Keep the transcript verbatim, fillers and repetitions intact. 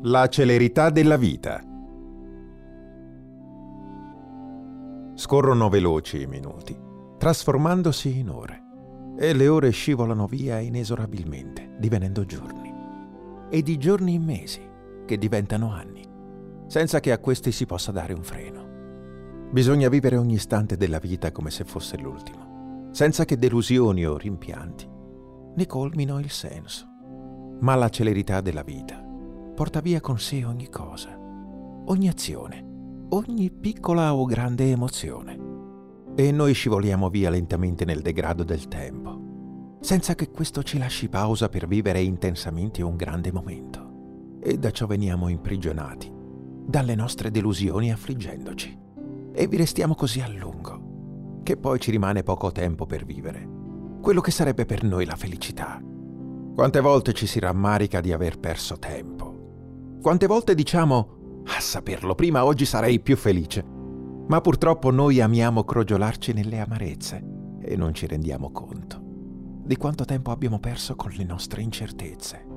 La celerità della vita. Scorrono veloci i minuti, trasformandosi in ore, e le ore scivolano via inesorabilmente, divenendo giorni, e di giorni in mesi, che diventano anni, senza che a questi si possa dare un freno. Bisogna vivere ogni istante della vita come se fosse l'ultimo, senza che delusioni o rimpianti ne colmino il senso. Ma la celerità della vita porta via con sé ogni cosa, ogni azione, ogni piccola o grande emozione. E noi scivoliamo via lentamente nel degrado del tempo, senza che questo ci lasci pausa per vivere intensamente un grande momento. E da ciò veniamo imprigionati, dalle nostre delusioni affliggendoci. E vi restiamo così a lungo, che poi ci rimane poco tempo per vivere quello che sarebbe per noi la felicità. Quante volte ci si rammarica di aver perso tempo. Quante volte diciamo, a saperlo prima oggi sarei più felice. Ma purtroppo noi amiamo crogiolarci nelle amarezze e non ci rendiamo conto di quanto tempo abbiamo perso con le nostre incertezze.